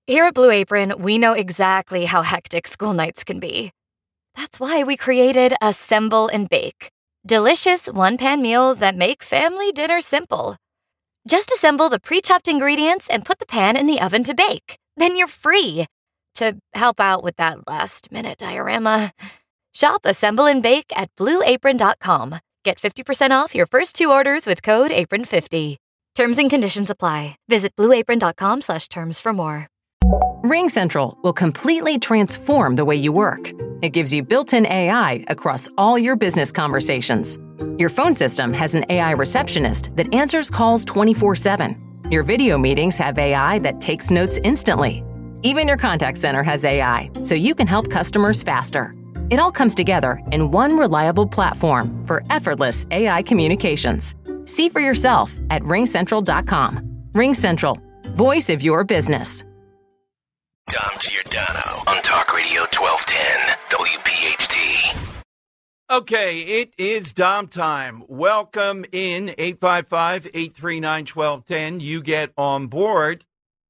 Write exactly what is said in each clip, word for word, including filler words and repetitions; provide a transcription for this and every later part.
Here at Blue Apron, we know exactly how hectic school nights can be. That's why we created Assemble and Bake. Delicious one-pan meals that make family dinner simple. Just assemble the pre-chopped ingredients and put the pan in the oven to bake. Then you're free to help out with that last-minute diorama. Shop Assemble and Bake at blue apron dot com. Get fifty percent off your first two orders with code apron fifty. Terms and conditions apply. Visit blue apron dot com slash terms for more. RingCentral will completely transform the way you work. It gives you built-in A I across all your business conversations. Your phone system has an A I receptionist that answers calls twenty-four seven. Your video meetings have A I that takes notes instantly. Even your contact center has A I, so you can help customers faster. It all comes together in one reliable platform for effortless A I communications. See for yourself at ring central dot com. RingCentral, voice of your business. Dom Giordano on Talk Radio twelve ten W P H T. Okay, it is Dom time. Welcome in eight five five, eight three nine, one two one zero. You get on board.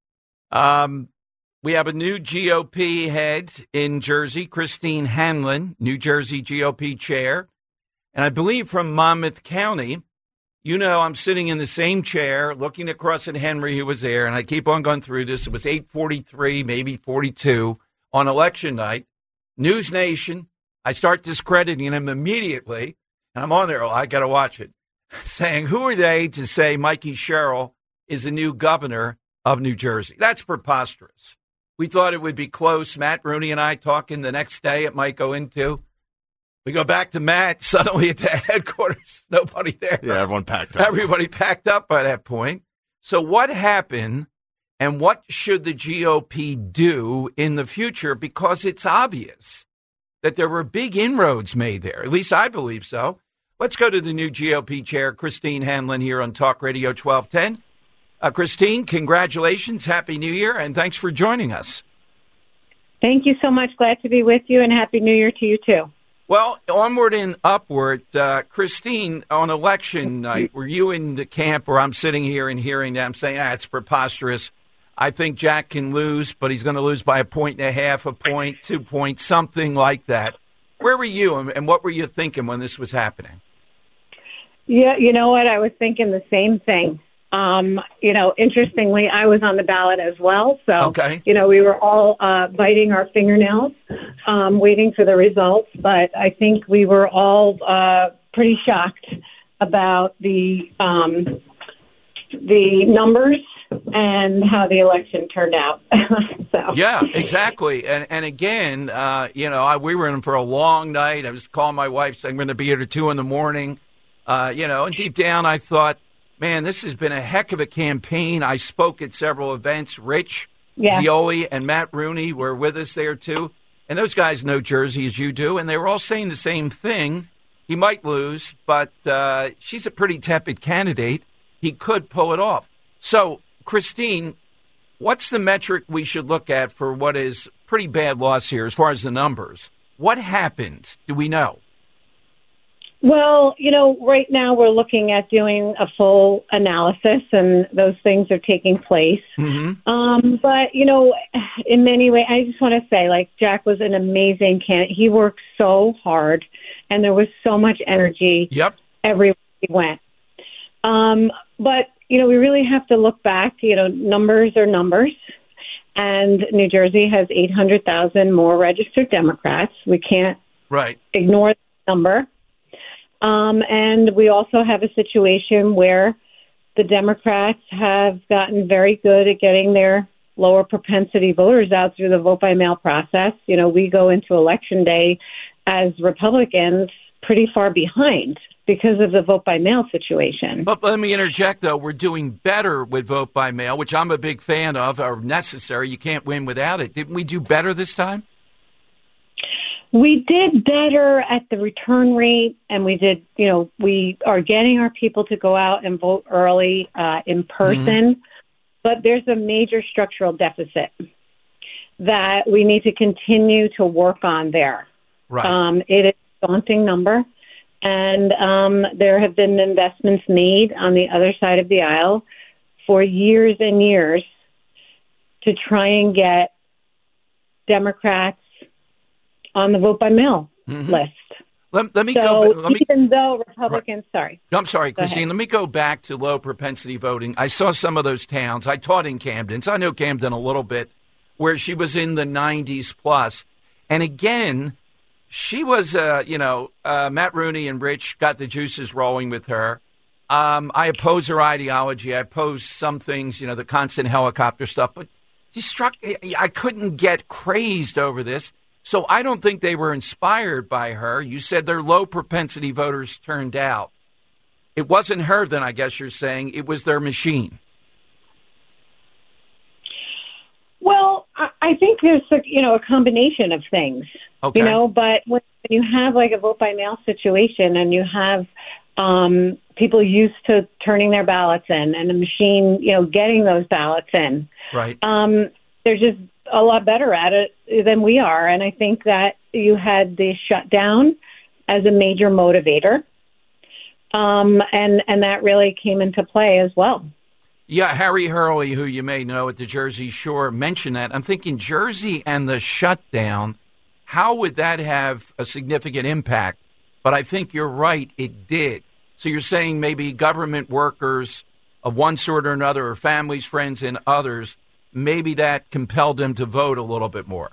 Um, we have a new G O P head in Jersey, Christine Hanlon, New Jersey G O P chair. And I believe from Monmouth County. You know, I'm sitting in the same chair looking across at Henry, who was there, and I keep on going through this. It was eight forty-three, maybe forty-two on election night. News Nation, I start discrediting him immediately, and I'm on there. Oh, I got to watch it. Saying, who are they to say Mikey Sherrill is the new governor of New Jersey? That's preposterous. We thought it would be close. Matt Rooney and I talking the next day. It might go into. We go back to Matt, suddenly at the headquarters, nobody there. Yeah, everyone packed up. Everybody packed up by that point. So what happened and what should the G O P do in the future? Because it's obvious that there were big inroads made there. At least I believe so. Let's go to the new G O P chair, Christine Hanlon, here on Talk Radio twelve ten. Uh, Christine, congratulations. Happy New Year, and thanks for joining us. Thank you so much. Glad to be with you, and Happy New Year to you, too. Well, onward and upward, uh, Christine, on election night, were you in the camp where I'm sitting here and hearing them saying, ah, it's preposterous. I think Jack can lose, but he's going to lose by a point and a half, a point, two points, something like that. Where were you, and what were you thinking when this was happening? Yeah, you know what? I was thinking the same thing. Um, you know, interestingly, I was on the ballot as well. So, okay. you know, we were all uh, biting our fingernails, um, waiting for the results. But I think we were all uh, pretty shocked about the um, the numbers and how the election turned out. so Yeah, exactly. And and again, uh, you know, I, we were in for a long night. I was calling my wife saying I'm going to be here at two in the morning. Uh, you know, and deep down I thought, man, this has been a heck of a campaign. I spoke at several events. Rich, yeah. Zioli, and Matt Rooney were with us there, too. And those guys know Jersey as you do, and they were all saying the same thing. He might lose, but uh, she's a pretty tepid candidate. He could pull it off. So, Christine, what's the metric we should look at for what is pretty bad loss here as far as the numbers? What happened? Do we know? Well, you know, right now we're looking at doing a full analysis, and those things are taking place. Mm-hmm. Um, but, you know, in many ways, I just want to say, like, Jack was an amazing candidate. He worked so hard, and there was so much energy yep. everywhere he went. Um, but, you know, we really have to look back. You know, numbers are numbers, and New Jersey has eight hundred thousand more registered Democrats. We can't right. ignore the number. Um, and we also have a situation where the Democrats have gotten very good at getting their lower propensity voters out through the vote by mail process. You know, we go into Election Day as Republicans pretty far behind because of the vote by mail situation. But let me interject, though. We're doing better with vote by mail, which I'm a big fan of, or necessary. You can't win without it. Didn't we do better this time? We did better at the return rate, and we did, you know, we are getting our people to go out and vote early uh, in person, mm-hmm. but there's a major structural deficit that we need to continue to work on there. Right. Um, it is a daunting number, and um, there have been investments made on the other side of the aisle for years and years to try and get Democrats on the vote by mail mm-hmm. list. Let, let me so go. Let me, even though Republicans, right. sorry. I'm sorry, go Christine. ahead. Let me go back to low propensity voting. I saw some of those towns. I taught in Camden, so I know Camden a little bit, where she was in the nineties plus. And again, she was, uh, you know, uh, Matt Rooney and Rich got the juices rolling with her. Um, I oppose her ideology. I oppose some things, you know, the constant helicopter stuff. But she struck, I couldn't get crazed over this. So I don't think they were inspired by her. You said they're low propensity voters turned out. It wasn't her, then, I guess you're saying. It was their machine. Well, I think there's a, you know, a combination of things, okay. you know, but when you have like a vote by mail situation and you have um, people used to turning their ballots in and the machine, you know, getting those ballots in, right? Um, they're just a lot better at it than we are. And I think that you had the shutdown as a major motivator. Um, and, and that really came into play as well. Yeah, Harry Hurley, who you may know at the Jersey Shore, mentioned that. I'm thinking Jersey and the shutdown, how would that have a significant impact? But I think you're right, it did. So you're saying maybe government workers of one sort or another, or families, friends, and others, maybe that compelled them to vote a little bit more.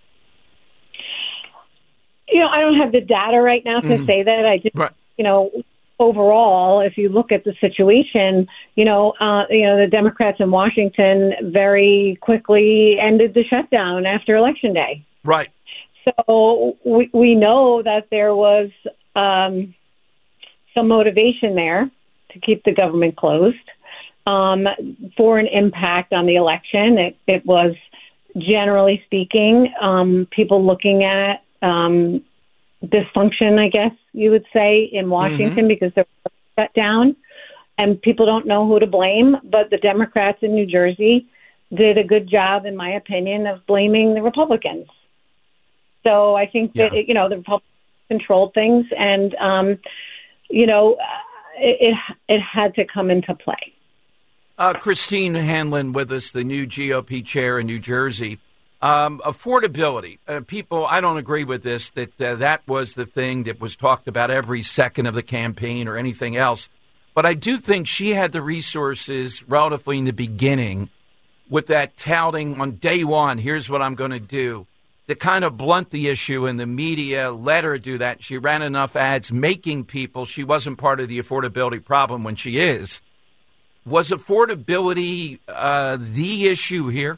You know, I don't have the data right now to mm-hmm. say that. I just, right. you know, overall, if you look at the situation, you know, uh, you know, the Democrats in Washington very quickly ended the shutdown after Election Day. Right. So we, we know that there was um, some motivation there to keep the government closed um, for an impact on the election. It, it was, generally speaking, um, people looking at um, dysfunction, I guess you would say, in Washington mm-hmm. because they're shut down and people don't know who to blame. But the Democrats in New Jersey did a good job, in my opinion, of blaming the Republicans. So I think yeah. that, you know, the Republicans controlled things and, um, you know, it, it, it had to come into play. Uh, Christine Hanlon with us, the new G O P chair in New Jersey. Um, affordability. Uh, people, I don't agree with this, that uh, that was the thing that was talked about every second of the campaign or anything else. But I do think she had the resources relatively in the beginning with that touting on day one, here's what I'm going to do, to kind of blunt the issue, and the media let her do that. She ran enough ads making people, she wasn't part of the affordability problem when she is. Was affordability uh, the issue here?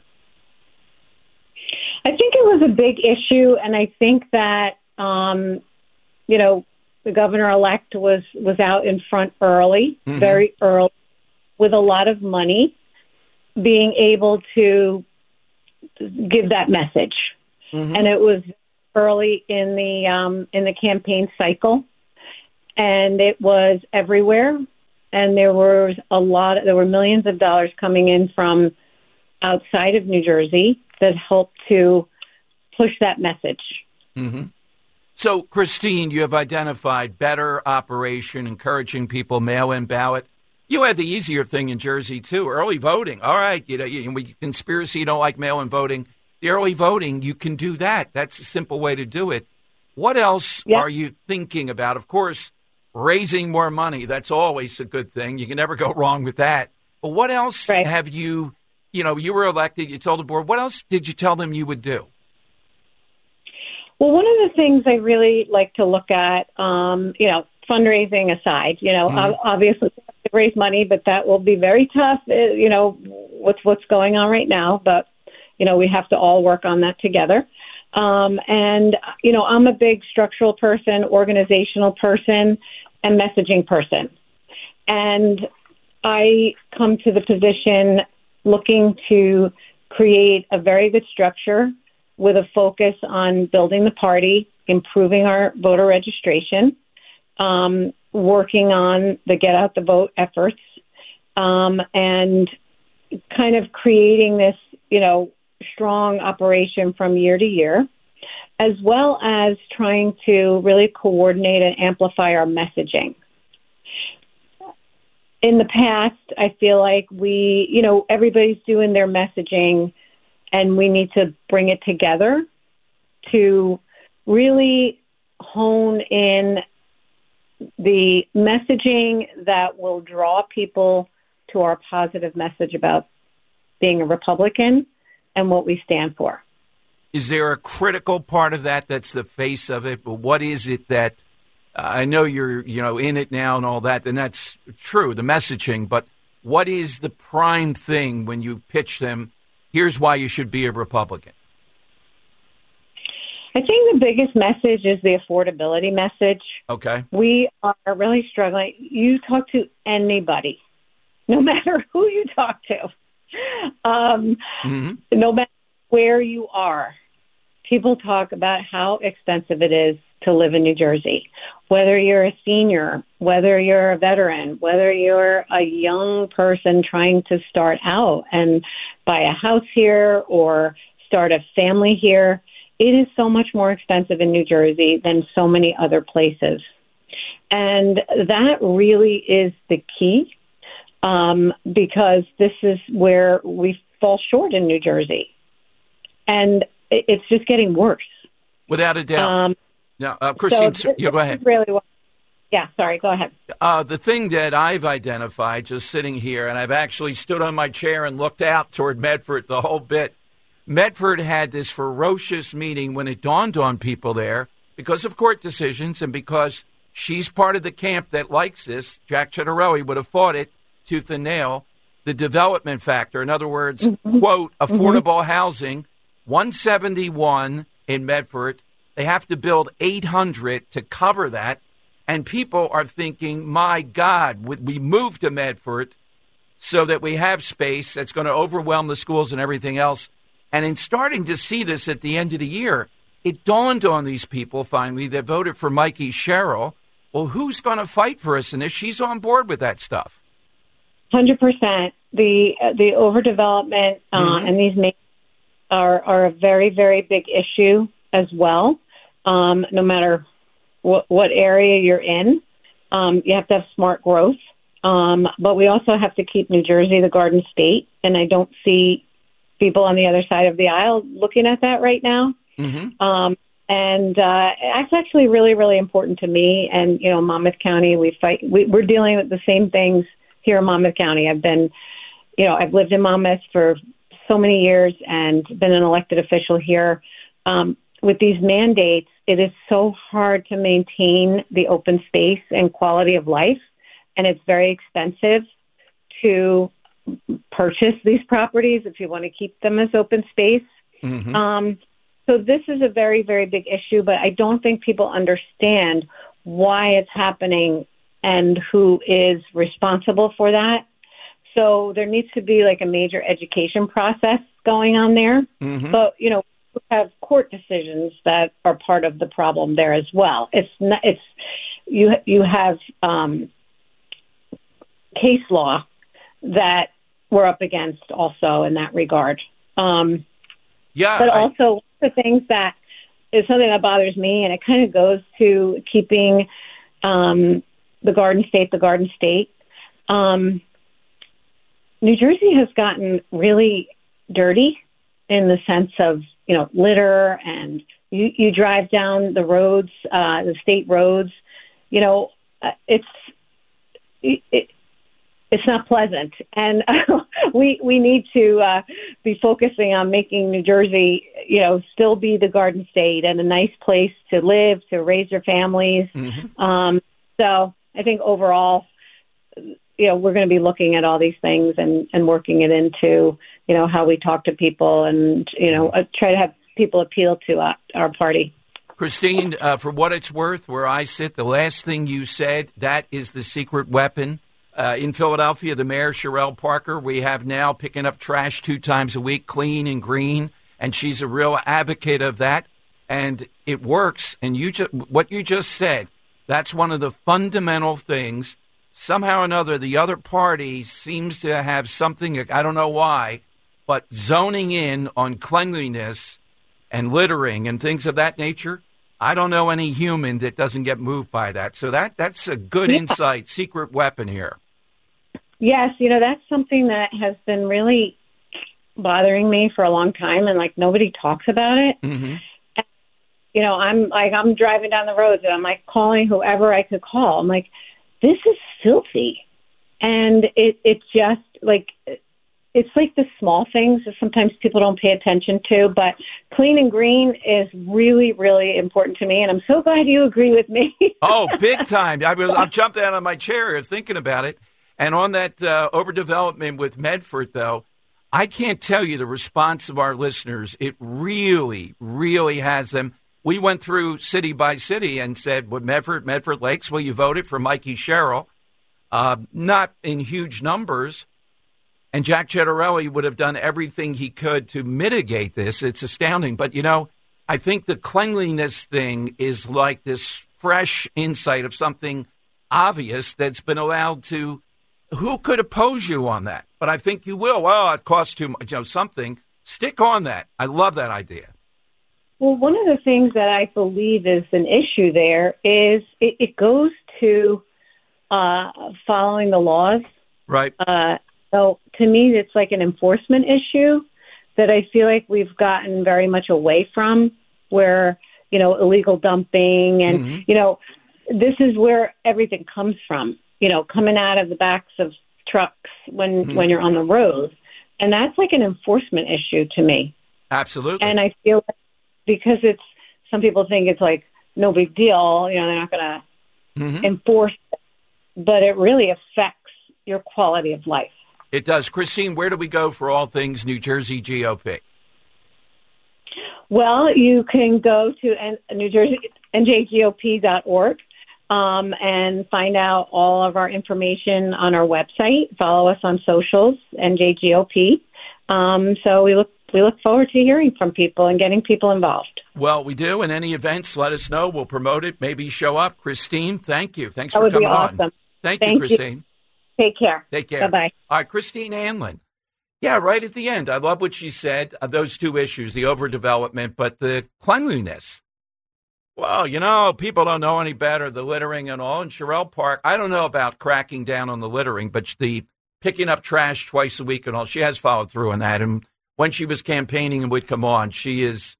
I think it was a big issue, and I think that, um, you know, the governor-elect was, was out in front early, mm-hmm. very early, with a lot of money, being able to give that message. Mm-hmm. And it was early in the um, in the campaign cycle, and it was everywhere. And there was a lot. There were millions of dollars coming in from outside of New Jersey that helped to push that message. Mm-hmm. So, Christine, you have identified better operation, encouraging people mail-in ballot. You had the easier thing in Jersey too. Early voting. All right, you know, you, we conspiracy. You don't like mail-in voting. The early voting, you can do that. That's a simple way to do it. What else yep. are you thinking about? Of course, raising more money. That's always a good thing. You can never go wrong with that. But what else right. have you, you know, you were elected, you told the board, what else did you tell them you would do? Well, one of the things I really like to look at, um, you know, fundraising aside, you know, mm-hmm. obviously we have to raise money, but that will be very tough, you know, with what's going on right now. But, you know, we have to all work on that together. Um, and, you know, I'm a big structural person, organizational person, and messaging person. And I come to the position looking to create a very good structure with a focus on building the party, improving our voter registration, um, working on the get out the vote efforts, um, and kind of creating this, you know, strong operation from year to year, as well as trying to really coordinate and amplify our messaging. In the past, I feel like we, you know, everybody's doing their messaging and we need to bring it together to really hone in the messaging that will draw people to our positive message about being a Republican and what we stand for. Is there a critical part of that that's the face of it? But what is it that uh, I know you're, you know, in it now and all that, and that's true, the messaging, but what is the prime thing when you pitch them, here's why you should be a Republican? I think the biggest message is the affordability message. Okay. We are really struggling. You talk to anybody, no matter who you talk to, um, mm-hmm. no matter where you are, people talk about how expensive it is to live in New Jersey. Whether you're a senior, whether you're a veteran, whether you're a young person trying to start out and buy a house here or start a family here, it is so much more expensive in New Jersey than so many other places. And that really is the key, um, because this is where we fall short in New Jersey. And it's just getting worse. Without a doubt. Um, now, uh, Christine, so this, you go ahead. Really well. Yeah, sorry, go ahead. Uh, the thing that I've identified just sitting here, and I've actually stood on my chair and looked out toward Medford the whole bit. Medford had this ferocious meeting when it dawned on people there because of court decisions and because she's part of the camp that likes this. Jack Ciattarelli would have fought it tooth and nail. The development factor, in other words, mm-hmm. quote, affordable mm-hmm. housing, one seventy-one in Medford. They have to build eight hundred to cover that. And people are thinking, my God, we moved to Medford so that we have space that's going to overwhelm the schools and everything else. And in starting to see this at the end of the year, it dawned on these people finally that voted for Mikey Sherrill. Well, who's going to fight for us in this? She's on board with that stuff. one hundred percent. The uh, the overdevelopment uh, mm-hmm. and these ma- are, are a very, very big issue as well, um, no matter what, what area you're in. Um, you have to have smart growth. Um, but we also have to keep New Jersey the Garden State, and I don't see people on the other side of the aisle looking at that right now. Mm-hmm. Um, and uh, it's actually really, really important to me. And, you know, Monmouth County, we fight, we, we're dealing with the same things here in Monmouth County. I've been, you know, I've lived in Monmouth for so many years and been an elected official here. Um, with these mandates, it is so hard to maintain the open space and quality of life. And it's very expensive to purchase these properties if you want to keep them as open space. Mm-hmm. Um, so this is a very, very big issue, but I don't think people understand why it's happening and who is responsible for that. So there needs to be like a major education process going on there. Mm-hmm. But, you know, we have court decisions that are part of the problem there as well. It's not, it's, you, you have um, case law that we're up against also in that regard. Um, yeah. But I... also one of the things that is something that bothers me, and it kind of goes to keeping um, the Garden State, the Garden State. Um, New Jersey has gotten really dirty in the sense of, you know, litter, and you, you drive down the roads, uh, the state roads, you know, uh, it's, it, it It's not pleasant, and uh, we we need to uh, be focusing on making New Jersey, you know, still be the Garden State and a nice place to live, to raise your families. Mm-hmm. Um, so I think overall, you know, we're going to be looking at all these things and, and working it into, you know, how we talk to people and, you know, uh, try to have people appeal to uh, our party. Christine, uh, for what it's worth, where I sit, the last thing you said, that is the secret weapon. Uh, in Philadelphia, the mayor, Sherrell Parker, we have now picking up trash two times a week, clean and green, and she's a real advocate of that, and it works. And you just, what you just said, that's one of the fundamental things. Somehow or another, the other party seems to have something, I don't know why, but zoning in on cleanliness and littering and things of that nature. I don't know any human that doesn't get moved by that. So that that's a good yeah. insight, secret weapon here. Yes, you know, that's something that has been really bothering me for a long time, and like nobody talks about it. Mm-hmm. And, you know, I'm like I'm driving down the roads and I'm like calling whoever I could call. I'm like, this is filthy, and it it just like it's like the small things that sometimes people don't pay attention to. But clean and green is really really important to me, and I'm so glad you agree with me. Oh, big time! I was I'm jumping out of my chair thinking about it. And on that uh, overdevelopment with Medford, though, I can't tell you the response of our listeners. It really, really has them. We went through city by city and said, with Medford, Medford Lakes, well, you voted for Mikey Sherrill, uh, not in huge numbers. And Jack Ciattarelli would have done everything he could to mitigate this. It's astounding. But, you know, I think the cleanliness thing is like this fresh insight of something obvious that's been allowed to. Who could oppose you on that? But I think you will. Well, it costs too much, you know, something. Stick on that. I love that idea. Well, one of the things that I believe is an issue there is it, it goes to uh, following the laws. Right. Uh, so to me, it's like an enforcement issue that I feel like we've gotten very much away from, where, you know, illegal dumping and, mm-hmm. you know, this is where everything comes from. You know, coming out of the backs of trucks when, mm-hmm. when you're on the road. And that's like an enforcement issue to me. Absolutely. And I feel like because it's, some people think it's like no big deal, you know, they're not going to mm-hmm. enforce it, but it really affects your quality of life. It does. Christine, where do we go for all things New Jersey G O P? Well, you can go to New Jersey N J G O P dot org. Um, and find out all of our information on our website. Follow us on socials, N J G O P. Um, so we look we look forward to hearing from people and getting people involved. Well, we do. In any events, let us know. We'll promote it. Maybe show up. Christine, thank you. Thanks that for would coming be awesome. on. Thank, thank you, Christine. You. Take care. Take care. Bye-bye. All right, Christine Anlin. Yeah, right at the end. I love what she said. Uh, those two issues, the overdevelopment, but the cleanliness. Well, you know, people don't know any better, the littering and all. In Sherrill Park, I don't know about cracking down on the littering, but the picking up trash twice a week and all, she has followed through on that. And when she was campaigning and would come on, she is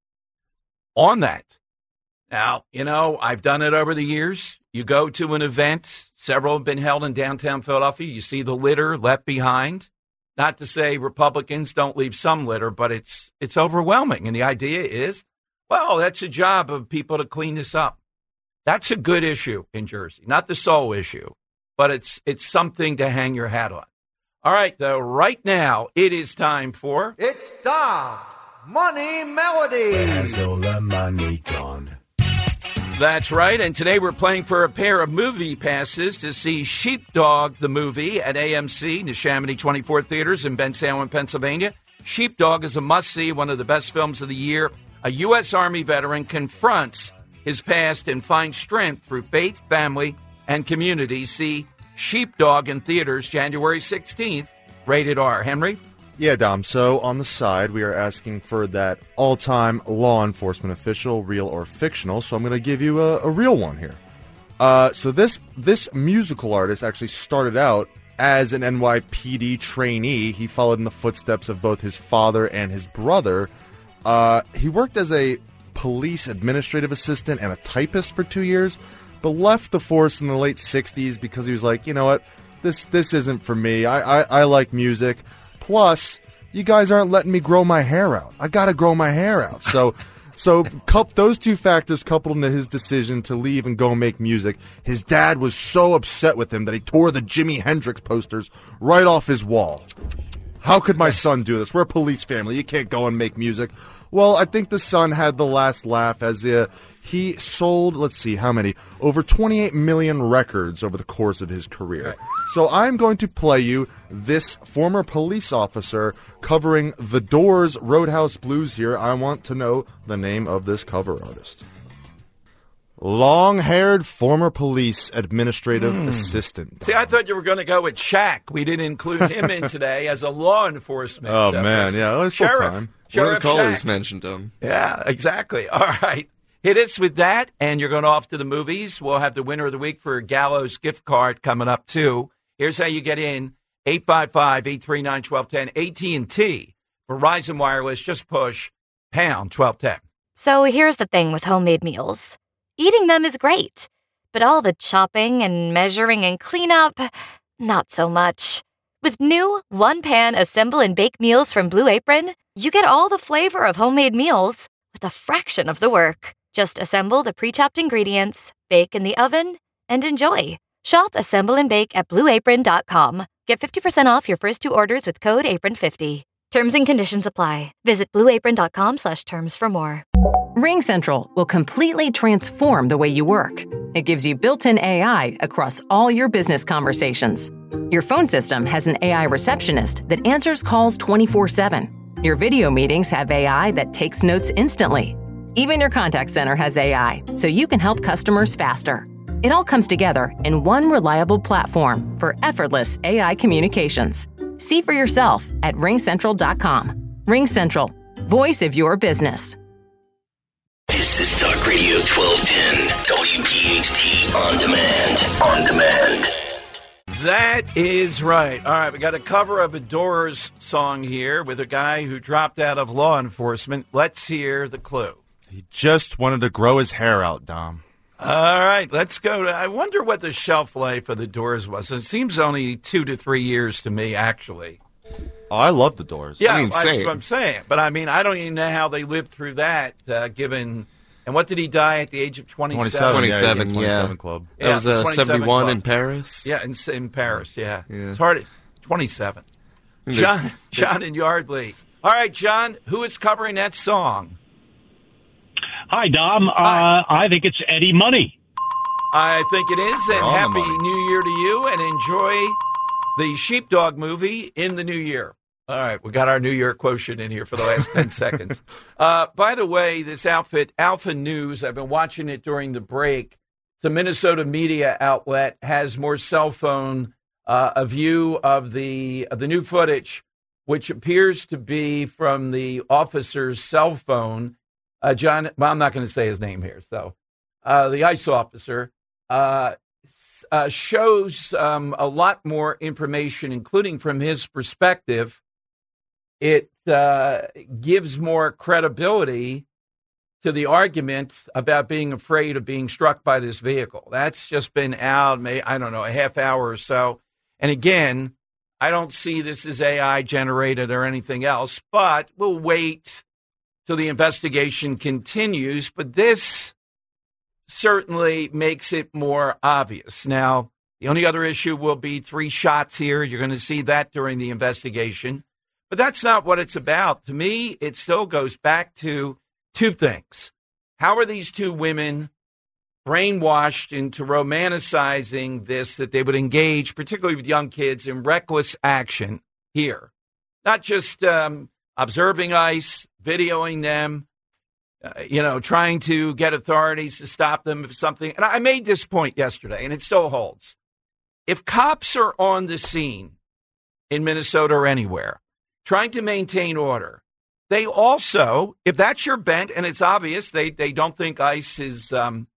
on that. Now, you know, I've done it over the years. You go to an event, several have been held in downtown Philadelphia. You see the litter left behind. Not to say Republicans don't leave some litter, but it's it's overwhelming. And the idea is, well, that's a job of people to clean this up. That's a good issue in Jersey. Not the sole issue, but it's it's something to hang your hat on. All right, though, right now it is time for... It's Dom's Money Melody. Where's all the money gone? That's right, and today we're playing for a pair of movie passes to see Sheepdog, the movie, at A M C, Neshaminy twenty-four Theaters in Bensalem, Pennsylvania. Sheepdog is a must-see, one of the best films of the year. A U S Army veteran confronts his past and finds strength through faith, family, and community. See Sheepdog in theaters January sixteenth, rated R. Henry? Yeah, Dom. So on the side, we are asking for that all-time law enforcement official, real or fictional. So I'm going to give you a, a real one here. Uh, so this this musical artist actually started out as an N Y P D trainee. He followed in the footsteps of both his father and his brother. Uh, he worked as a police administrative assistant and a typist for two years, but left the force in the late sixties because he was like, you know what, this this isn't for me. I, I, I like music. Plus, you guys aren't letting me grow my hair out. I got to grow my hair out. So so cup, those two factors coupled into his decision to leave and go make music. His dad was so upset with him that he tore the Jimi Hendrix posters right off his wall. How could my son do this? We're a police family. You can't go and make music. Well, I think the son had the last laugh as uh, he sold, let's see, how many? Over twenty-eight million records over the course of his career. So I'm going to play you this former police officer covering The Doors' Roadhouse Blues here. I want to know the name of this cover artist. Long-haired former police administrative mm. assistant. See, I thought you were going to go with Shaq. We didn't include him in today as a law enforcement. Oh, uh, man, person. yeah. Sheriff. Time. Sheriff One of the callers Shaq. mentioned him. Yeah, exactly. All right. Hit us with that, and you're going off to the movies. We'll have the winner of the week for a Gallows gift card coming up, too. Here's how you get in. eight five five, eight three nine, one two one zero. A T and T. Verizon Wireless, just push pound twelve ten. So here's the thing with homemade meals. Eating them is great, but all the chopping and measuring and cleanup, not so much. With new one-pan assemble and bake meals from Blue Apron, you get all the flavor of homemade meals with a fraction of the work. Just assemble the pre-chopped ingredients, bake in the oven, and enjoy. Shop Assemble and Bake at blue apron dot com. Get fifty percent off your first two orders with code apron fifty. Terms and conditions apply. Visit blue apron dot com slash terms for more. RingCentral will completely transform the way you work. It gives you built-in A I across all your business conversations. Your phone system has an A I receptionist that answers calls twenty-four seven. Your video meetings have A I that takes notes instantly. Even your contact center has A I, so you can help customers faster. It all comes together in one reliable platform for effortless A I communications. See for yourself at ring central dot com. RingCentral, voice of your business. This is Talk Radio twelve ten, W P H T On Demand. On Demand. That is right. All right, we got a cover of a Doors song here with a guy who dropped out of law enforcement. Let's hear the clue. He just wanted to grow his hair out, Dom. All right, let's go to, I wonder what the shelf life of the Doors was. It seems only two to three years to me, actually. Oh, I love the Doors. Yeah, I mean, that's same. what I'm saying. But, I mean, I don't even know how they lived through that, uh, given... And what did he die at the age of twenty-seven? twenty-seven, yeah. yeah. twenty-seven Club. That was uh, twenty-seven seventy-one club. in Paris. Yeah, in, in Paris, yeah. Yeah. It's hard at twenty-seven. John, John in Yardley. All right, John, who is covering that song? Hi, Dom. Hi. Uh, I think it's Eddie Money. I think it is, and On the Happy money. New Year to you, and enjoy the Sheepdog movie in the new year. All right, we got our New Year quotient in here for the last ten seconds. Uh, by the way, this outfit, Alpha News, I've been watching it during the break. It's a Minnesota media outlet, has more cell phone, uh, a view of the, of the new footage, which appears to be from the officer's cell phone. Uh, John, well, I'm not going to say his name here, so uh, the ICE officer uh, uh, shows um, a lot more information, including from his perspective. It uh, gives more credibility to the argument about being afraid of being struck by this vehicle. That's just been out, may I don't know, a half hour or so. And again, I don't see this as A I generated or anything else, but we'll wait till the investigation continues. But this certainly makes it more obvious. Now, the only other issue will be three shots here. You're going to see that during the investigation. But that's not what it's about. To me, it still goes back to two things. How are these two women brainwashed into romanticizing this, that they would engage, particularly with young kids, in reckless action here? Not just um, observing ICE, videoing them, uh, you know, trying to get authorities to stop them if something. And I made this point yesterday, and it still holds. If cops are on the scene in Minnesota or anywhere, trying to maintain order, they also, if that's your bent, and it's obvious they, they don't think ICE is um,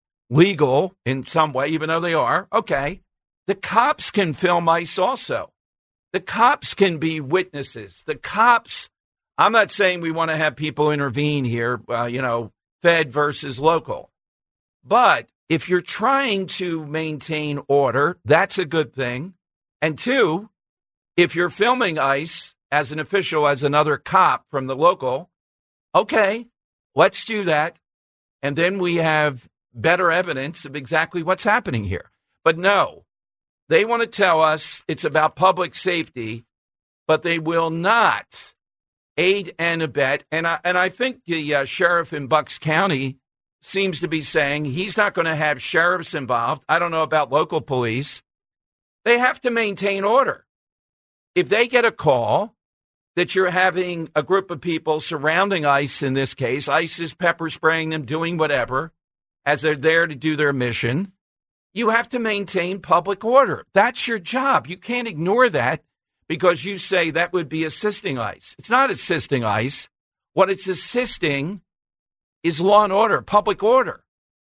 legal in some way, even though they are, okay, the cops can film ICE also. The cops can be witnesses. The cops, I'm not saying we want to have people intervene here, uh, you know, Fed versus local. But if you're trying to maintain order, that's a good thing. And two, if you're filming ICE as an official, as another cop from the local, okay, let's do that. And then we have better evidence of exactly what's happening here. But no, they want to tell us it's about public safety, but they will not aid and abet. And I, and I think the uh, sheriff in Bucks County seems to be saying he's not going to have sheriffs involved. I don't know about local police. They have to maintain order. If they get a call that you're having a group of people surrounding ICE in this case, ICE is pepper spraying them, doing whatever, as they're there to do their mission, you have to maintain public order. That's your job. You can't ignore that because you say that would be assisting ICE. It's not assisting ICE. What it's assisting is law and order, public order.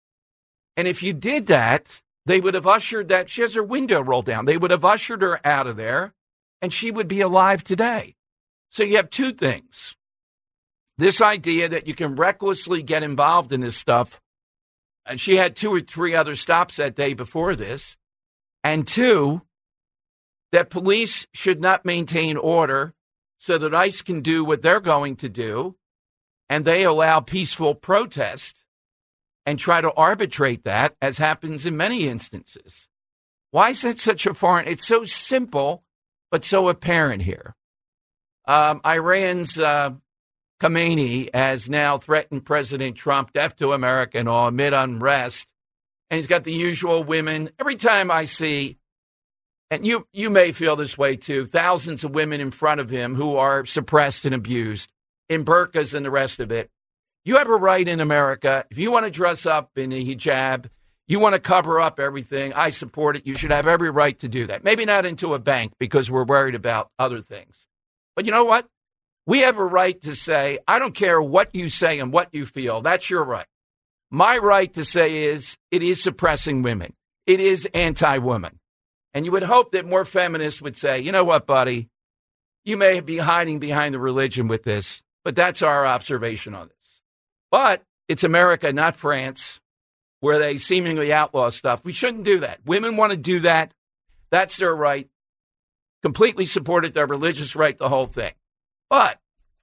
And if you did that, they would have ushered that. She has her window rolled down. They would have ushered her out of there, and she would be alive today. So you have two things. This idea that you can recklessly get involved in this stuff, and she had two or three other stops that day before this, and two, that police should not maintain order so that ICE can do what they're going to do, and they allow peaceful protest and try to arbitrate that, as happens in many instances. Why is that such a foreign? It's so simple, but so apparent here. Um, Iran's uh, Khamenei has now threatened President Trump, death to America and all, amid unrest. And he's got the usual women. Every time I see, and you, you may feel this way too, thousands of women in front of him who are suppressed and abused in burqas and the rest of it. You have a right in America. If you want to dress up in a hijab, you want to cover up everything, I support it. You should have every right to do that. Maybe not into a bank because we're worried about other things. But you know what? We have a right to say, I don't care what you say and what you feel. That's your right. My right to say is it is suppressing women. It is anti-woman. And you would hope that more feminists would say, you know what, buddy? You may be hiding behind the religion with this, but that's our observation on this. But it's America, not France, where they seemingly outlaw stuff. We shouldn't do that. Women want to do that. That's their right. Completely supported their religious right, the whole thing. But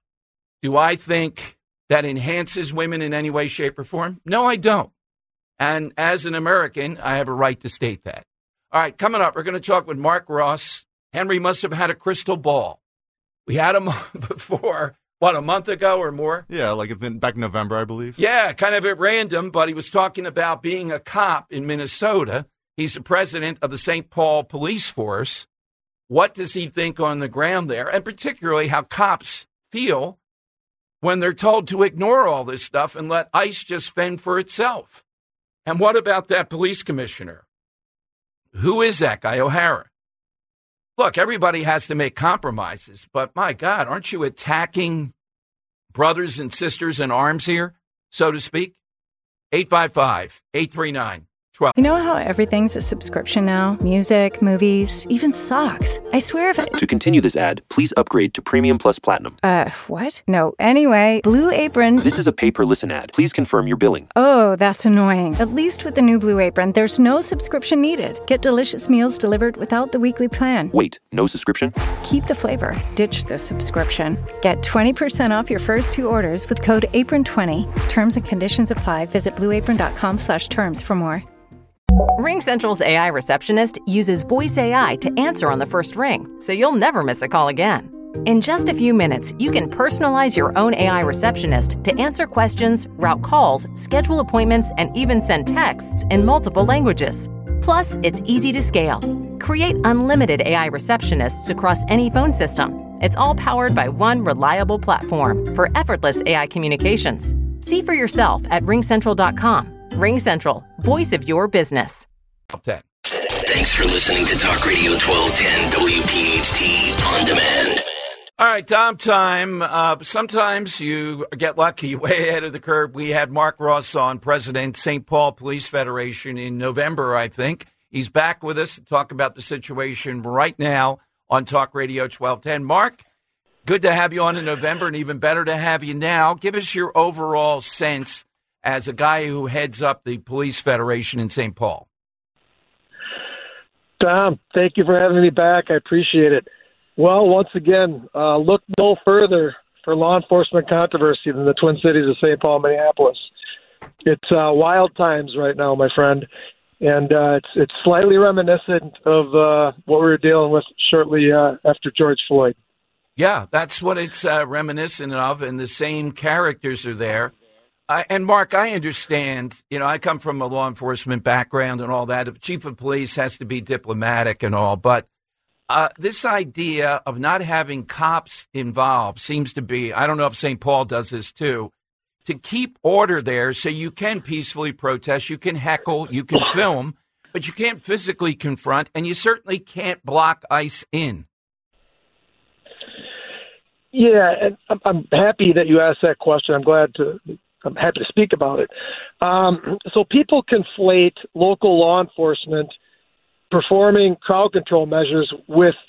do I think that enhances women in any way, shape, or form? No, I don't. And as an American, I have a right to state that. All right, coming up, we're going to talk with Mark Ross. Henry must have had a crystal ball. We had him before. What, a month ago or more? Yeah, like back in November, I believe. Yeah, kind of at random, but he was talking about being a cop in Minnesota. He's the president of the Saint Paul Police Force. What does he think on the ground there? And particularly how cops feel when they're told to ignore all this stuff and let ICE just fend for itself. And what about that police commissioner? Who is that guy, O'Hara? Look, everybody has to make compromises, but my God, aren't you attacking brothers and sisters in arms here, so to speak? eight five five, eight three nine, one two. You know how everything's a subscription now? Music, movies, even socks. I swear if I... To continue this ad, please upgrade to Premium Plus Platinum. Uh, what? No. Anyway, Blue Apron... This is a pay-per-listen ad. Please confirm your billing. Oh, that's annoying. At least with the new Blue Apron, there's no subscription needed. Get delicious meals delivered without the weekly plan. Wait, no subscription? Keep the flavor. Ditch the subscription. Get twenty percent off your first two orders with code apron twenty. Terms and conditions apply. Visit blueapron.com slash terms for more. RingCentral's A I receptionist uses voice A I to answer on the first ring, so you'll never miss a call again. In just a few minutes, you can personalize your own A I receptionist to answer questions, route calls, schedule appointments, and even send texts in multiple languages. Plus, it's easy to scale. Create unlimited A I receptionists across any phone system. It's all powered by one reliable platform for effortless A I communications. See for yourself at ring central dot com. RingCentral, voice of your business. Thanks for listening to Talk Radio twelve ten W P H T On Demand. All right, Dom time. Uh, sometimes you get lucky, way ahead of the curve. We had Mark Ross on, President, Saint Paul Police Federation, in November, I think. He's back with us to talk about the situation right now on Talk Radio twelve ten. Mark, good to have you on in November, and even better to have you now. Give us your overall sense as a guy who heads up the Police Federation in Saint Paul. Tom, thank you for having me back. I appreciate it. Well, once again, uh, look no further for law enforcement controversy than the Twin Cities of Saint Paul, Minneapolis. It's uh, wild times right now, my friend, and uh, it's it's slightly reminiscent of uh, what we were dealing with shortly uh, after George Floyd. Yeah, that's what it's uh, reminiscent of, and the same characters are there. I, and, Mark, I understand, you know, I come from a law enforcement background and all that. The chief of police has to be diplomatic and all. But uh, this idea of not having cops involved seems to be, I don't know if Saint Paul does this too, to keep order there so you can peacefully protest, you can heckle, you can film, but you can't physically confront, and you certainly can't block ICE in. Yeah, and I'm, I'm happy that you asked that question. I'm glad to... I'm happy to speak about it. Um, so people conflate local law enforcement performing crowd control measures with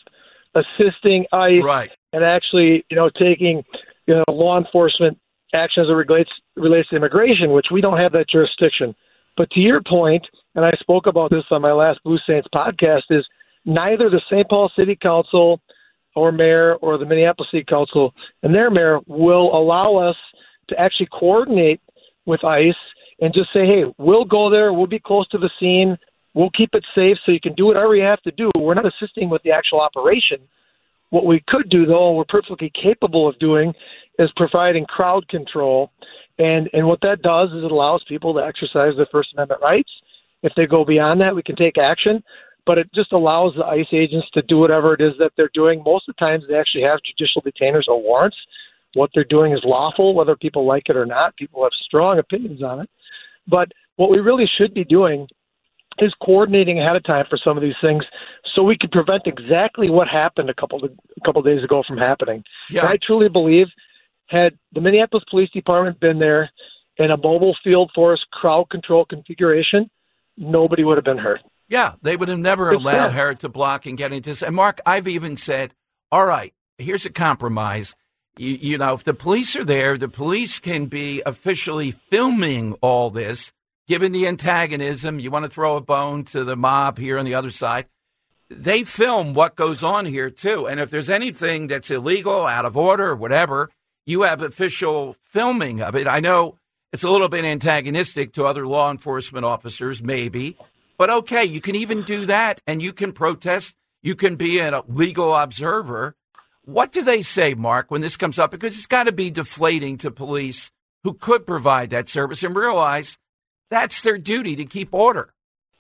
assisting ICE right. and actually, you know, taking, you know, law enforcement action as it relates relates to immigration, which we don't have that jurisdiction. But to your point, and I spoke about this on my last Blue Saints podcast, is neither the Saint Paul City Council or mayor or the Minneapolis City Council and their mayor will allow us to actually coordinate with ICE and just say, hey, we'll go there, we'll be close to the scene, we'll keep it safe so you can do whatever you have to do. We're not assisting with the actual operation. What we could do, though, and we're perfectly capable of doing, is providing crowd control. And, and what that does is it allows people to exercise their First Amendment rights. If they go beyond that, we can take action. But it just allows the ICE agents to do whatever it is that they're doing. Most of the times they actually have judicial detainers or warrants. What they're doing is lawful, whether people like it or not. People have strong opinions on it. But what we really should be doing is coordinating ahead of time for some of these things so we can prevent exactly what happened a couple of, a couple of days ago from happening. Yeah. And I truly believe had the Minneapolis Police Department been there in a mobile field force crowd control configuration, nobody would have been hurt. Yeah, they would have never It's allowed fair. her to block and get into this. And, Mark, I've even said, all right, here's a compromise. You, you know, if the police are there, the police can be officially filming all this, given the antagonism. You want to throw a bone to the mob here on the other side. They film what goes on here, too. And if there's anything that's illegal, out of order, or whatever, you have official filming of it. I know it's a little bit antagonistic to other law enforcement officers, maybe. But, okay, you can even do that, and you can protest. You can be a legal observer. What do they say, Mark, when this comes up? Because it's got to be deflating to police who could provide that service and realize that's their duty to keep order.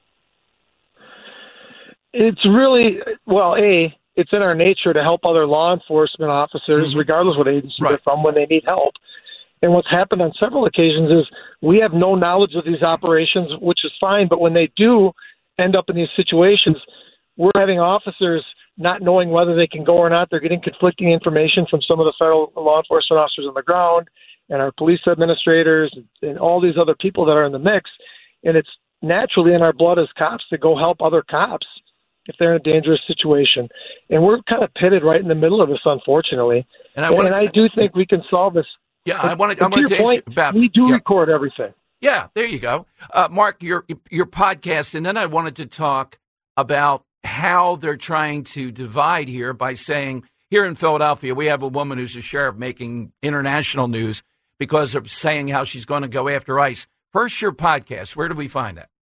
It's really, well, A, it's in our nature to help other law enforcement officers, Mm-hmm. regardless of what agency Right. they're from, when they need help. And what's happened on several occasions is we have no knowledge of these operations, which is fine. But when they do end up in these situations, we're having officers not knowing whether they can go or not. They're getting conflicting information from some of the federal law enforcement officers on the ground and our police administrators and all these other people that are in the mix. And it's naturally in our blood as cops to go help other cops if they're in a dangerous situation. And we're kind of pitted right in the middle of this, unfortunately. And I, and, wanted and to, I do think we can solve this. Yeah, I wanted, I And wanted to to your ask point, you about. we do yeah. record everything. Yeah, there you go. Uh, Mark, your your podcast, and then I wanted to talk about how they're trying to divide here by saying, here in Philadelphia, we have a woman who's a sheriff making international news because of saying how she's going to go after ICE. First, your podcast. Where do we find that?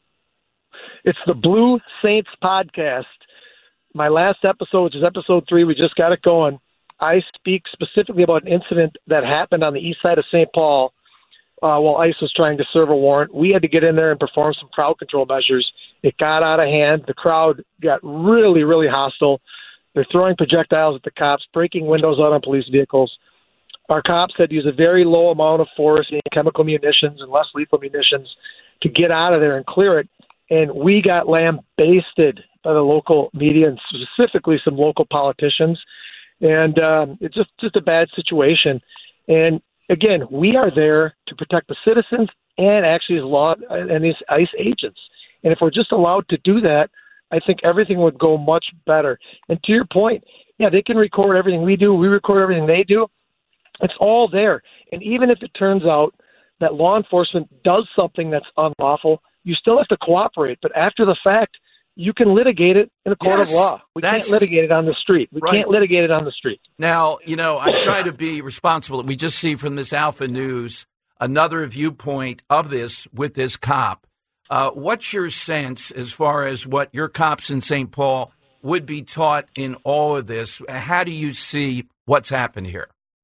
It's the Blue Saints podcast. My last episode, which is episode three, we just got it going. I speak specifically about an incident that happened on the east side of Saint Paul uh, while ICE was trying to serve a warrant. We had to get in there and perform some crowd control measures. It got out of hand. The crowd got really, really hostile. They're throwing projectiles at the cops, breaking windows out on police vehicles. Our cops had to use a very low amount of force, chemical munitions and less lethal munitions, to get out of there and clear it. And we got lambasted by the local media and specifically some local politicians. And um, it's just, just a bad situation. And again, we are there to protect the citizens and actually as law and these ICE agents. And if we're just allowed to do that, I think everything would go much better. And to your point, yeah, they can record everything we do. We record everything they do. It's all there. And even if it turns out that law enforcement does something that's unlawful, you still have to cooperate. But after the fact, you can litigate it in a court Yes, of law. We that's- can't litigate it on the street. We Right. can't litigate it on the street. Now, you know, I try to be responsible. We just see from this Alpha News another viewpoint of this with this cop. Uh, what's your sense as far as what your cops in Saint Paul would be taught in all of this? How do you see what's happened here?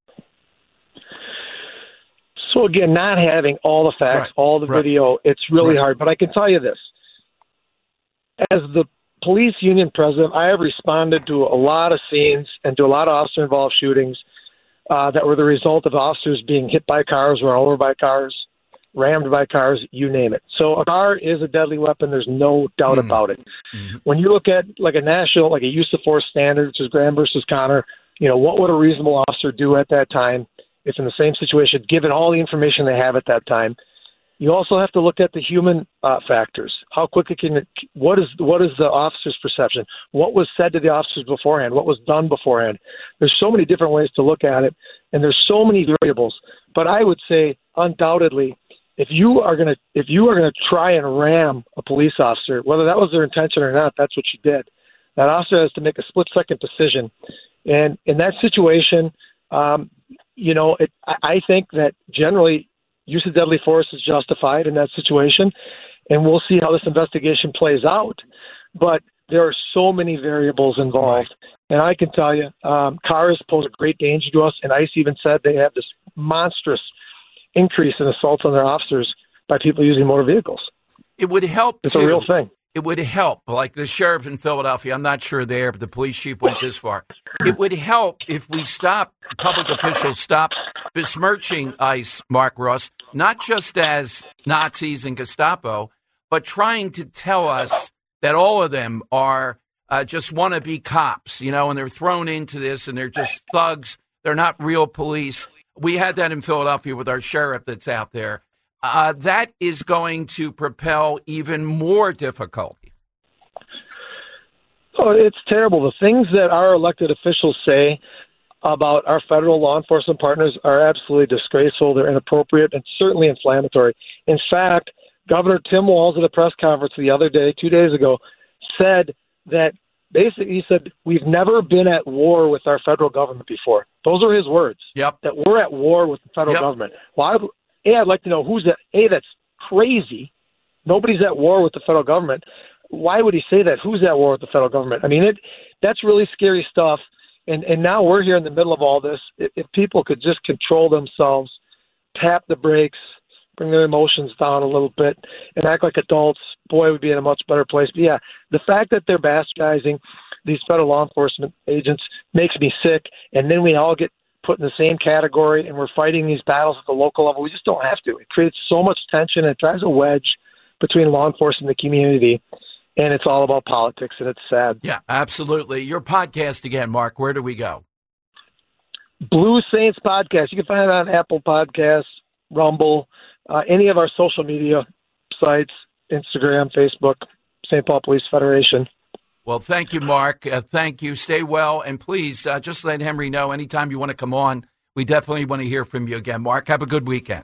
So, again, not having all the facts, Right. all the Right. video, it's really Right. hard. But I can tell you this. As the police union president, I have responded to a lot of scenes and to a lot of officer-involved shootings uh, that were the result of officers being hit by cars, run over by cars, rammed by cars, you name it. So a car is a deadly weapon. There's no doubt Mm-hmm. about it. Mm-hmm. When you look at like a national, like a use of force standard, which is Graham versus Connor, you know, what would a reasonable officer do at that time if in the same situation, given all the information they have at that time? you also have to look at the human uh, factors. How quickly can it, what is what is the officer's perception? What was said to the officers beforehand? What was done beforehand? There's so many different ways to look at it, and there's so many variables. But I would say, undoubtedly, if you are gonna if you are gonna try and ram a police officer, whether that was their intention or not, that's what you did. That officer has to make a split second decision, and in that situation, um, you know, it, I, I think that generally, use of deadly force is justified in that situation, and we'll see how this investigation plays out. But there are so many variables involved, right. And I can tell you, um, cars pose a great danger to us, and ICE even said they have this monstrous increase in assaults on their officers by people using motor vehicles. It would help, It's too. a real thing. It would help, like the sheriff in Philadelphia, I'm not sure there, but the police chief went this far. It would help if we stop, public officials stop besmirching ICE, Mark Ross, not just as Nazis and Gestapo, but trying to tell us that all of them are uh, just wannabe cops, you know, and they're thrown into this and they're just thugs. They're not real police. We had that in Philadelphia with our sheriff that's out there. Uh, that is going to propel even more difficulty. Oh, it's terrible. The things that our elected officials say about our federal law enforcement partners are absolutely disgraceful. They're inappropriate and certainly inflammatory. In fact, Governor Tim Walz at a press conference the other day, two days ago, said that basically he said, we've never been at war with our federal government before. Those are his words. Yep. That we're at war with the federal yep. government. Well, I, A, I'd like to know who's that. A, that's crazy. Nobody's at war with the federal government. Why would he say that? Who's at war with the federal government? I mean, it that's really scary stuff. And and now we're here in the middle of all this. If, if people could just control themselves, tap the brakes, bring their emotions down a little bit, and act like adults, boy, we'd be in a much better place. But yeah, the fact that they're bastardizing these federal law enforcement agents makes me sick. And then we all get put in the same category, and we're fighting these battles at the local level. We just don't have to. It creates so much tension. It drives a wedge between law enforcement and the community, and it's all about politics, and it's sad. Yeah, absolutely. Your podcast again, Mark, where do we go? Blue Saints Podcast. You can find it on Apple Podcasts, Rumble, uh, any of our social media sites, Instagram, Facebook, Saint Paul Police Federation. Well, thank you, Mark. Uh, thank you. Stay well. And please, uh, just let Henry know anytime you want to come on. We definitely want to hear from you again. Mark, have a good weekend.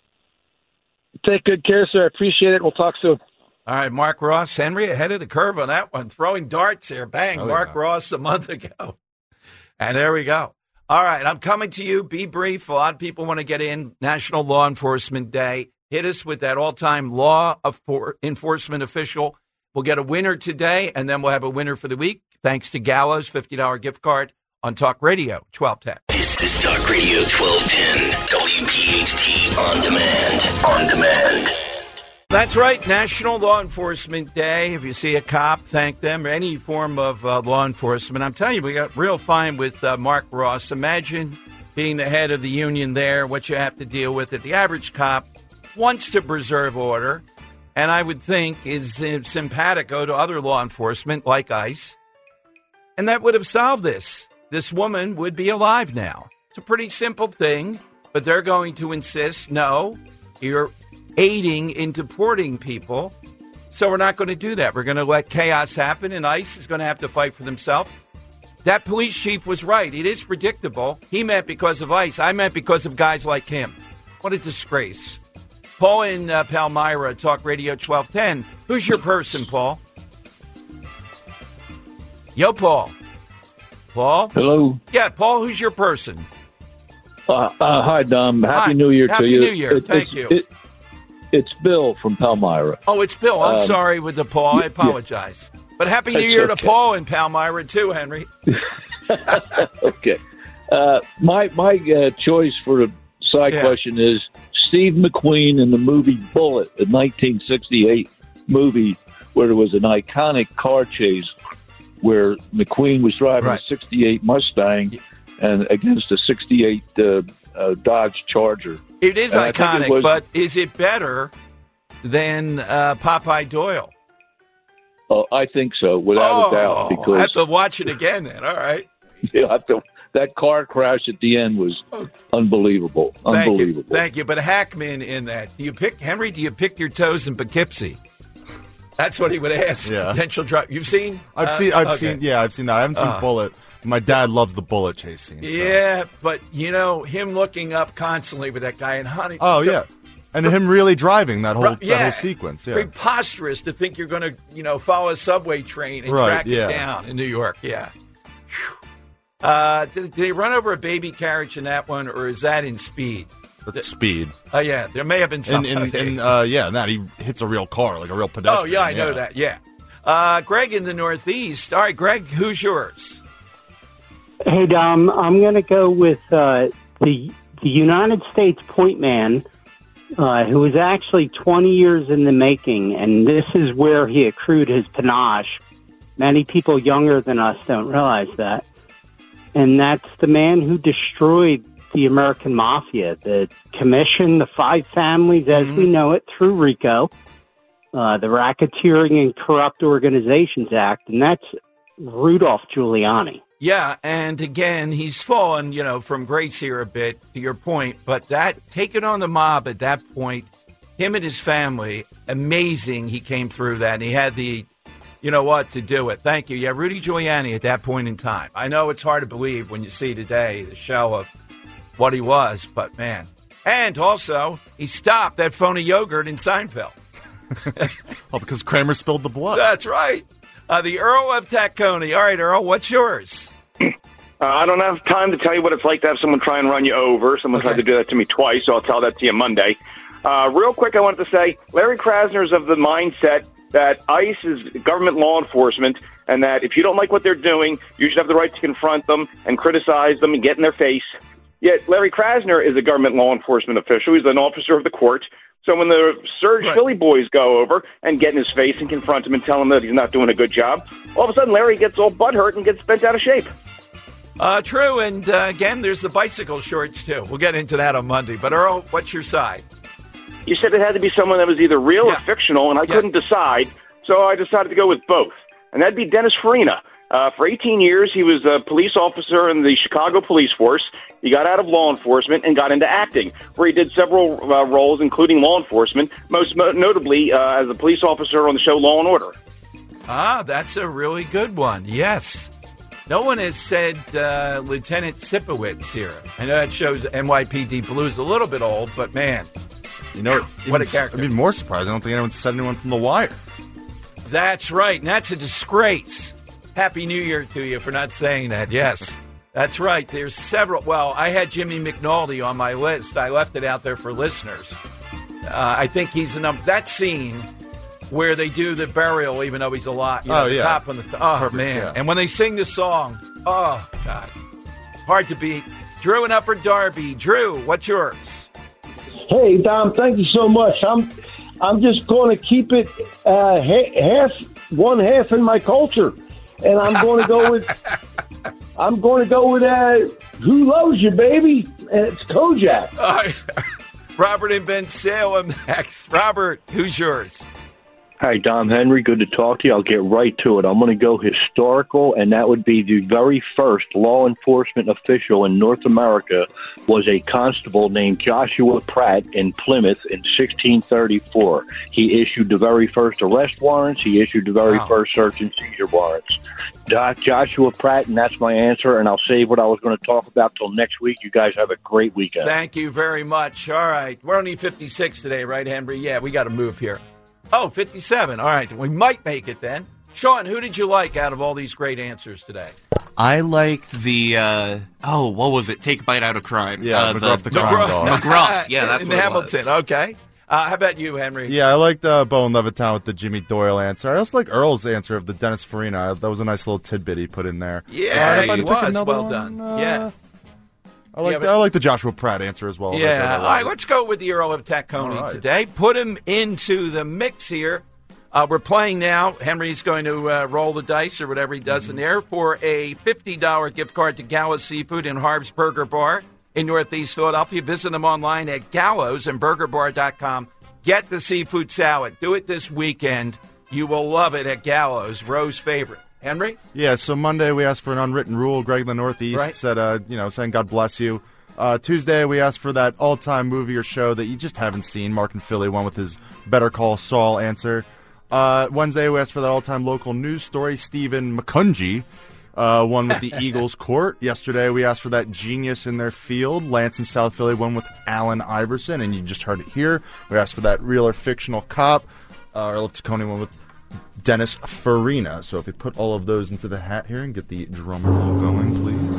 Take good care, sir. I appreciate it. We'll talk soon. All right, Mark Ross. Henry ahead of the curve on that one. Throwing darts here. Bang, oh, Mark yeah. Ross a month ago. And there we go. All right, I'm coming to you. Be brief. A lot of people want to get in. National Law Enforcement Day. Hit us with that all-time law enforcement official. We'll get a winner today, and then we'll have a winner for the week, thanks to Gallows, fifty dollars gift card on Talk Radio twelve ten. This is Talk Radio twelve ten, W P H T On Demand. On Demand. That's right, National Law Enforcement Day. If you see a cop, thank them, or any form of uh, law enforcement. I'm telling you, we got real fine with uh, Mark Ross. Imagine being the head of the union there, what you have to deal with it. The average cop wants to preserve order, and I would think is uh, simpatico to other law enforcement like ICE, and that would have solved this. This woman would be alive now. It's a pretty simple thing, but they're going to insist, no, you're aiding in deporting people, so we're not going to do that. We're going to let chaos happen, and ICE is going to have to fight for themselves. That police chief was right. It is predictable. He meant because of ICE. I meant because of guys like him. What a disgrace. Paul in uh, Palmyra, Talk Radio twelve ten. Who's your person, Paul? Yo, Paul. Paul? Hello? Yeah, Paul, who's your person? Uh, uh, hi, Dom. Happy hi. New Year Happy to you. Happy New Year. It, Thank it's, you. It, it's Bill from Palmyra. Oh, it's Bill. I'm um, sorry with the Paul. I apologize. Yeah. But Happy New That's Year okay. to Paul in Palmyra, too, Henry. Okay. Uh, my my uh, choice for a side yeah. question is Steve McQueen in the movie Bullitt, the nineteen sixty-eight movie where there was an iconic car chase where McQueen was driving right. a sixty-eight Mustang and against a sixty-eight uh, uh, Dodge Charger. It is and iconic, it was, but is it better than uh, Popeye Doyle? Oh, I think so, without oh, a doubt. Because I have to watch it again then. All right. You have to that car crash at the end was unbelievable. Thank Unbelievable. You. Thank you. But Hackman in that, do you pick, Henry, do you pick your toes in Poughkeepsie? That's what he would ask. Yeah. Potential drive. You've seen? I've uh, seen. I've okay. seen. Yeah, I've seen that. I haven't seen Uh, Bullet. My dad loves the Bullet chase scene. So. Yeah, but, you know, him looking up constantly with that guy and honey. Oh, yeah. And him really driving that whole, yeah. that whole sequence. Yeah. Preposterous to think you're going to, you know, follow a subway train and Right, track yeah. it down in New York. Yeah. Whew. Uh, did, did he run over a baby carriage in that one, or is that in Speed? That's Speed. Oh, yeah. There may have been some. And, and, and uh, yeah, and that he hits a real car, like a real pedestrian. Oh, yeah, I know yeah. that. Yeah. Uh, Greg in the Northeast. All right, Greg, who's yours? Hey, Dom, I'm going to go with uh, the the United States point man, uh, who was actually twenty years in the making, and this is where he accrued his panache. Many people younger than us don't realize that. And that's the man who destroyed the American Mafia, the Commission, the Five Families, as mm-hmm. we know it, through RICO, uh, the Racketeering and Corrupt Organizations Act, and that's Rudolph Giuliani. Yeah, and again, he's fallen, you know, from grace here a bit, to your point, but that, taking on the mob at that point, him and his family, amazing he came through that, and he had the, you know what, to do it. Thank you. Yeah, Rudy Giuliani at that point in time. I know it's hard to believe when you see today the shell of what he was, but man. And also, he stopped that phony yogurt in Seinfeld. Oh, because Kramer spilled the blood. That's right. Uh, the Earl of Tacony. All right, Earl, what's yours? Uh, I don't have time to tell you what it's like to have someone try and run you over. Someone Okay. tried to do that to me twice, so I'll tell that to you Monday. Uh, real quick, I wanted to say, Larry Krasner's of the mindset that ICE is government law enforcement, and that if you don't like what they're doing, you should have the right to confront them and criticize them and get in their face. Yet Larry Krasner is a government law enforcement official. He's an officer of the court. So when the Surge Right. Philly boys go over and get in his face and confront him and tell him that he's not doing a good job, all of a sudden Larry gets all butthurt and gets bent out of shape. Uh, true, and uh, again, there's the bicycle shorts, too. We'll get into that on Monday. But, Earl, what's your side? You said it had to be someone that was either real Yeah. or fictional, and I Yeah. couldn't decide, so I decided to go with both. And that'd be Dennis Farina. Uh, for eighteen years, he was a police officer in the Chicago Police Force. He got out of law enforcement and got into acting, where he did several uh, roles, including law enforcement, most mo- notably uh, as a police officer on the show Law and Order. Ah, that's a really good one. Yes. No one has said uh, Lieutenant Sipowicz here. I know that shows N Y P D Blue's a little bit old, but man, You know, what a even- character. I mean, more surprised. I don't think anyone said anyone from The Wire. That's right, and that's a disgrace. Happy New Year to you for not saying that. Yes, that's right. There's several. Well, I had Jimmy McNulty on my list. I left it out there for listeners. Uh, I think he's the number. That scene where they do the burial, even though he's alive. You know, Oh, the yeah. top on the. Oh Perfect, man! yeah. And when they sing the song, oh God, hard to beat. Drew and Upper Darby. Drew, what's yours? Hey, Dom, thank you so much. I'm I'm just going to keep it uh, ha- half, one half in my culture, and I'm going to go with I'm going to go with uh, Who Loves You, Baby, and it's Kojak. All right. Robert and Ben Salem next. Robert, who's yours? Hi, Dom Henry. Good to talk to you. I'll get right to it. I'm going to go historical, and that would be the very first law enforcement official in North America was a constable named Joshua Pratt in Plymouth in sixteen thirty-four. He issued the very first arrest warrants. He issued the very Wow. first search and seizure warrants. Doc Joshua Pratt, and that's my answer, and I'll save what I was going to talk about till next week. You guys have a great weekend. Thank you very much. All right. We're only fifty-six today, right, Henry? Yeah, we got to move here. Oh, fifty-seven. All right. We might make it then. Sean, who did you like out of all these great answers today? I liked the, uh, oh, what was it? Take a Bite Out of Crime. Yeah, uh, McGruff the crime dog. McGruff. Yeah, that's in what it Hamilton. was. Okay. Uh, how about you, Henry? Yeah, I liked uh, Bo and Levittown with the Jimmy Doyle answer. I also like Earl's answer of the Dennis Farina. That was a nice little tidbit he put in there. Yeah, Uh, if I he had to pick was. another Well one, done. uh, yeah. I like Yeah, the, but- I like the Joshua Pratt answer as well. I like that Yeah. a All lot. right, let's go with the Earl of Tacony All right. today. Put him into the mix here. Uh, we're playing now. Henry's going to uh, roll the dice or whatever he does in there for a fifty dollars gift card to Gallows Seafood and Harb's Burger Bar in Northeast Philadelphia. Visit them online at gallows and burger bar dot com. Get the seafood salad. Do it this weekend. You will love it at Gallows, Roe's favorite. Henry? Yeah, so Monday we asked for an unwritten rule. Greg in the Northeast Right. said, uh, you know, saying God bless you. Uh, Tuesday we asked for that all-time movie or show that you just haven't seen. Mark in Philly went with his Better Call Saul answer. Uh, Wednesday we asked for that all-time local news story. Stephen McCungy uh, won with the Eagles court. Yesterday we asked for that genius in their field. Lance in South Philly won with Allen Iverson, and you just heard it here. We asked for that real or fictional cop. Uh, Earl of Tacony won with Dennis Farina. So if we put all of those into the hat here and get the drum roll going, please.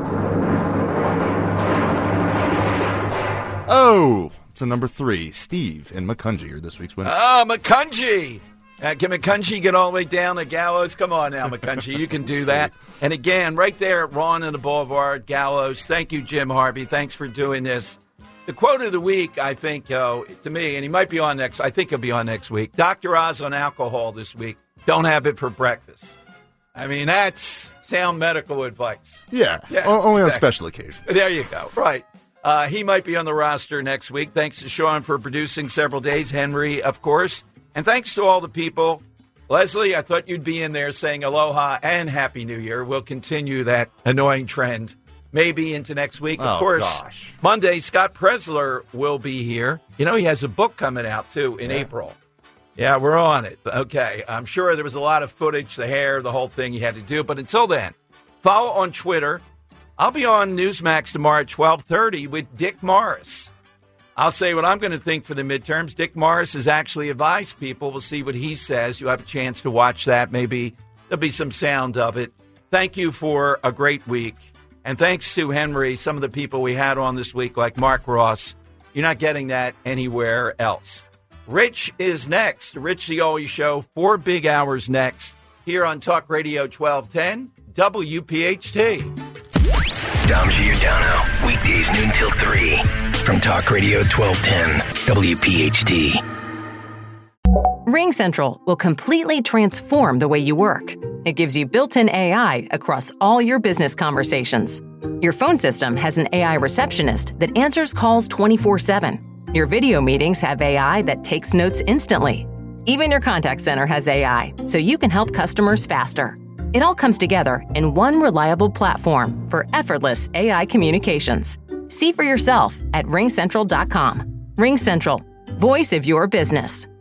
Oh, it's a number three. Steve in McCungy are this week's winner. Oh, McCungy. Uh, can McCungy get all the way down to Gallows? Come on now, McCungy. You can do that. And again, right there at Ron and the Boulevard, Gallows. Thank you, Jim Harvey. Thanks for doing this. The quote of the week, I think, uh, to me, and he might be on next, I think he'll be on next week. Doctor Oz on alcohol this week. Don't have it for breakfast. I mean, that's sound medical advice. Yeah, Yeah, o- only on exactly. special occasions. There you go. Right. Uh, he might be on the roster next week. Thanks to Sean for producing several days. Henry, of course. And thanks to all the people. Leslie, I thought you'd be in there saying aloha and Happy New Year. We'll continue that annoying trend maybe into next week. Of Oh, course, gosh. Monday, Scott Presler will be here. You know, he has a book coming out, too, in Yeah. April. Yeah, we're on it. Okay. I'm sure there was a lot of footage, the hair, the whole thing he had to do. But until then, follow on Twitter. I'll be on Newsmax tomorrow at twelve thirty with Dick Morris. I'll say what I'm going to think for the midterms. Dick Morris has actually advised people. We'll see what he says. You'll have a chance to watch that. Maybe there'll be some sound of it. Thank you for a great week. And thanks to Henry, some of the people we had on this week, like Mark Ross. You're not getting that anywhere else. Rich is next. Rich the Always Show, four big hours next, here on Talk Radio twelve ten, W P H T. Dom Giordano, weekdays noon till three, from Talk Radio twelve ten, W P H T. RingCentral will completely transform the way you work. It gives you built-in A I across all your business conversations. Your phone system has an A I receptionist that answers calls twenty-four seven. Your video meetings have A I that takes notes instantly. Even your contact center has A I, so you can help customers faster. It all comes together in one reliable platform for effortless A I communications. See for yourself at ring central dot com. RingCentral, voice of your business.